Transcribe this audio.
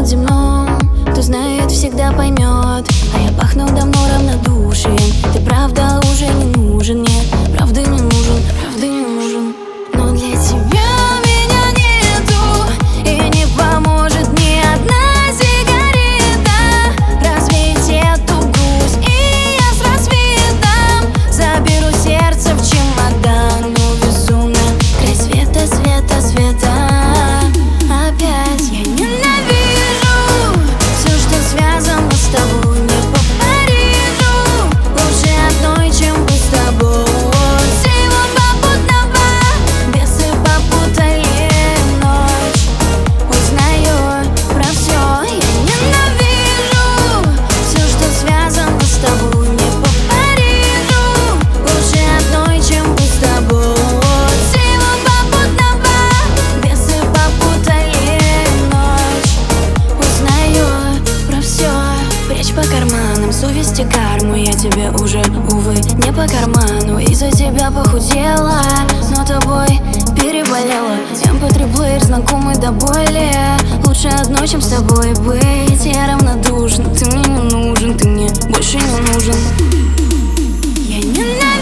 над земным, кто знает, всегда поймет. А я пахну давно равнодушием. Ты правда уже не нужен мне, правда не нужен, правда не нужен. Но для тебя меня нету, и не поможет ни одна сигарета развеять эту грусть. И я с рассветом заберу сердце в чемодан, увезу на край света, света, света. Опять я ненавижу все, что связано с тобой. Не по Парижу, лучше одной, чем быть с тобой. Всего попутного, бесы попутали ночь. Узнаю про все, я ненавижу все, что связано с тобой. Не по Парижу, лучше одной, чем быть с тобой. Всего попутного, бесы попутали ночь. Узнаю про все. Прячь по карманам совесть и карму. Я тебе уже, увы, не по карману. Из-за тебя похудела, но тобой переболела. MP3-плеер знакомый до боли. Лучше одной, чем с тобой быть. Я равнодушна, ты мне не нужен, ты мне больше не нужен. Я ненавижу